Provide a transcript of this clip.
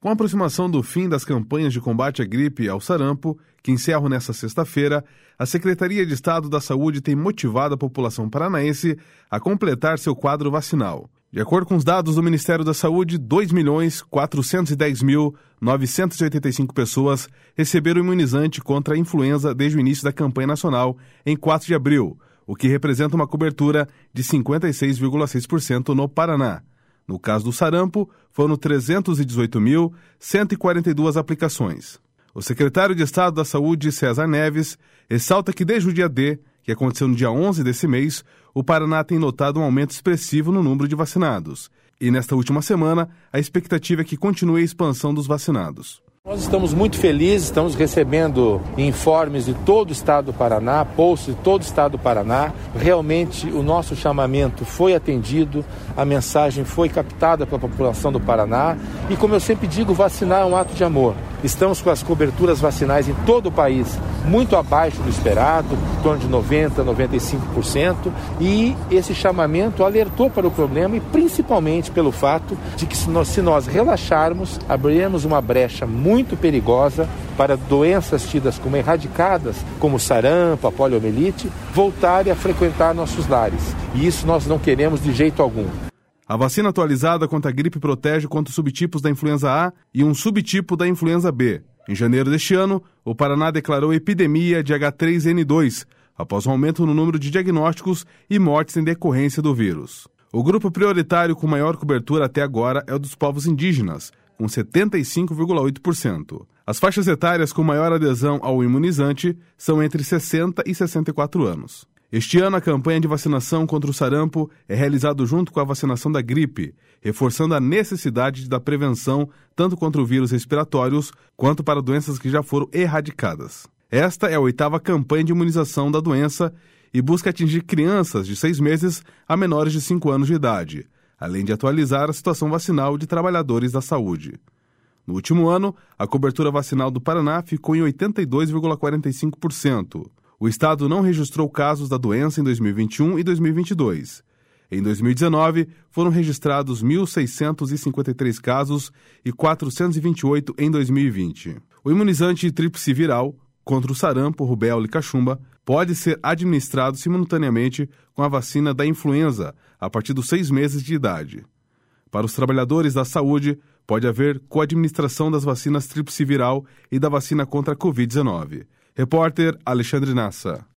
Com a aproximação do fim das campanhas de combate à gripe e ao sarampo, que encerram nesta sexta-feira, a Secretaria de Estado da Saúde tem motivado a população paranaense a completar seu quadro vacinal. De acordo com os dados do Ministério da Saúde, 2.410.985 pessoas receberam o imunizante contra a influenza desde o início da campanha nacional, em 4 de abril, o que representa uma cobertura de 56,6% no Paraná. No caso do sarampo, foram 318.142 aplicações. O secretário de Estado da Saúde, César Neves, ressalta que desde o dia D, que aconteceu no dia 11 desse mês, o Paraná tem notado um aumento expressivo no número de vacinados. E nesta última semana, a expectativa é que continue a expansão dos vacinados. Nós estamos muito felizes, estamos recebendo informes de todo o estado do Paraná, posts de todo o estado do Paraná. Realmente o nosso chamamento foi atendido, a mensagem foi captada pela população do Paraná. E como eu sempre digo, vacinar é um ato de amor. Estamos com as coberturas vacinais em todo o país muito abaixo do esperado, em torno de 90%, 95%. E esse chamamento alertou para o problema e principalmente pelo fato de que se nós relaxarmos, abriremos uma brecha muito perigosa para doenças tidas como erradicadas, como o sarampo, a poliomielite, voltarem a frequentar nossos lares. E isso nós não queremos de jeito algum. A vacina atualizada contra a gripe protege contra os subtipos da influenza A e um subtipo da influenza B. Em janeiro deste ano, o Paraná declarou epidemia de H3N2, após um aumento no número de diagnósticos e mortes em decorrência do vírus. O grupo prioritário com maior cobertura até agora é o dos povos indígenas, com 75,8%. As faixas etárias com maior adesão ao imunizante são entre 60 e 64 anos. Este ano, a campanha de vacinação contra o sarampo é realizada junto com a vacinação da gripe, reforçando a necessidade da prevenção tanto contra o vírus respiratórios quanto para doenças que já foram erradicadas. Esta é a 8ª campanha de imunização da doença e busca atingir crianças de 6 meses a menores de 5 anos de idade, além de atualizar a situação vacinal de trabalhadores da saúde. No último ano, a cobertura vacinal do Paraná ficou em 82,45%. O estado não registrou casos da doença em 2021 e 2022. Em 2019, foram registrados 1.653 casos e 428 em 2020. O imunizante tríplice viral contra o sarampo, rubéola e cachumba pode ser administrado simultaneamente com a vacina da influenza a partir dos 6 meses de idade. Para os trabalhadores da saúde, pode haver coadministração das vacinas tríplice viral e da vacina contra a Covid-19. Repórter Alexandre Nassa.